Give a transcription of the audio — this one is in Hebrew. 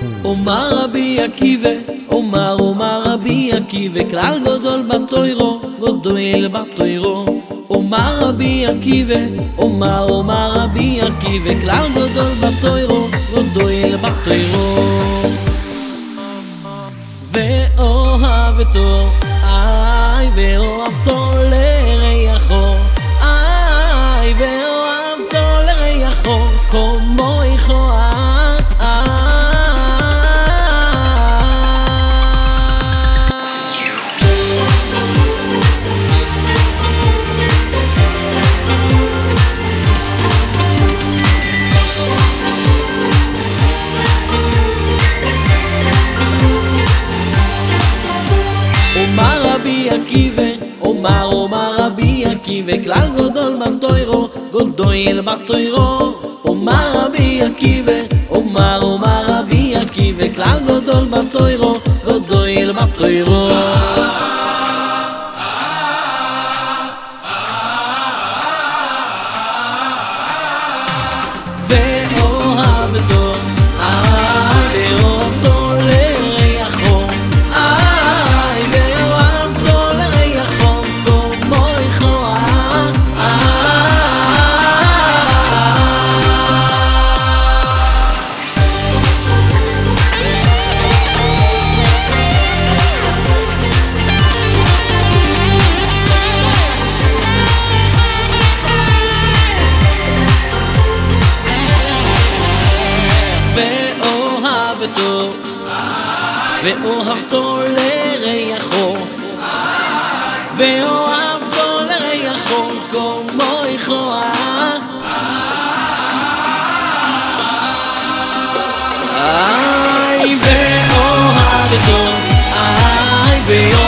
אומר רבי עקיבא, אומר רבי עקיבא, כלל גדול בתוירו, גדול בתוירו. אומר רבי עקיבא, אומר רבי עקיבא, כלל גדול בתוירו, גדול בתוירו. ואוהבתו, ואוהבתו לריחו, ואוהבתו לריחו, כמו איכוה. אומר רבי עקיבא, כלל גדול בתוירו, גדול בתוירו. אומר רבי עקיבא, אומר רבי עקיבא, כלל גדול בתוירו, גדול בתוירו. ואוהבתו, ואוהבתו לריחו, ואוהבתו לריחו, כמו איכוה. ואוהבתו לריחו, ואוהבתו לריחו, כמו איכוה. ואוהבתו,